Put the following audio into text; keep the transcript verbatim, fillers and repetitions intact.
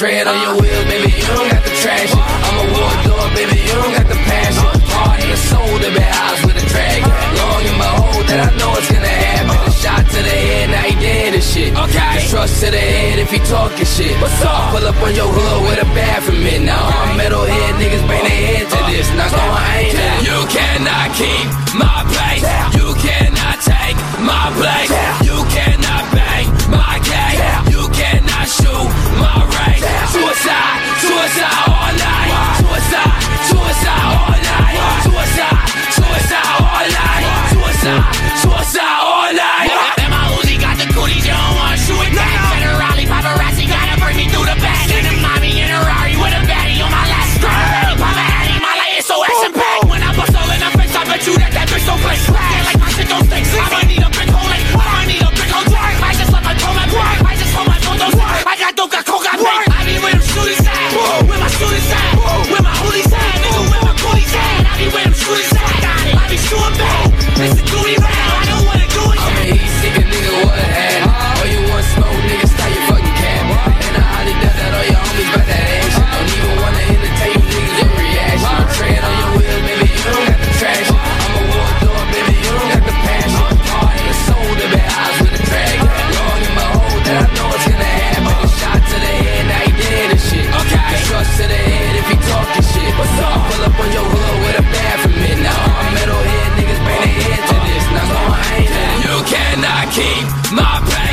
tread on your wheels, baby, you don't got the traction. I'm a war dog, baby, you don't got the passion. Heart and soul to be eyes with a dragon. Long and behold that I know it's gonna happen. A shot to the head, now he dead and shit. Okay. Trust to the head if he talking shit. What's up? Pull up on your hood with a bad from it. Now all metalhead niggas bang their head to this. Now go I ain't that. You cannot keep my place. You cannot take my place. You cannot bang my game. You cannot shoot my race. Suicide, suicide all night. Suicide, suicide all night. Suicide, suicide all night. Suicide, suicide all night. And my Uzi got the cooties, you don't wanna shoot it back. Generali, paparazzi, gotta bring me through the back. And a mommy in a Rari with a baddie on my last strap. Ready, Papa Addy, my light is so action-packed. When I bust all in her face, I bet you that that bitch don't play slack. Yeah, like my shit don't stay sleep. I might need a big hole, like, I might need a big hole drag. I just let my pull my break. I just hold my phone, don't work. I got dope, got coke, got break. I be with them shooters at. Where my shooters at? Where my hoodies at? Nigga, where my cooties at? I be with them shooters at. I be shooting back. It's the duty round. I don't wanna do it. I'm a heat seeker, nigga, what happened? Oh, you want smoke, nigga, start your fucking cab. And I highly doubt that all your homies bout that action. Don't even wanna entertain you niggas, your reaction. I'm tread on your wheels, baby, you don't got the traction. I'm a war dog, baby, you don't got the passion. Heart and soul to be eyes with a dragon. Long and behold that I know it's gonna happen. A shot to the head, now he dead and shit. Okay. Trust to the head if he talking shit. What's up? Pull up on your hood with a bad from it. Now all metalhead niggas bang their head to this. Now go I ain't that. You cannot keep my place.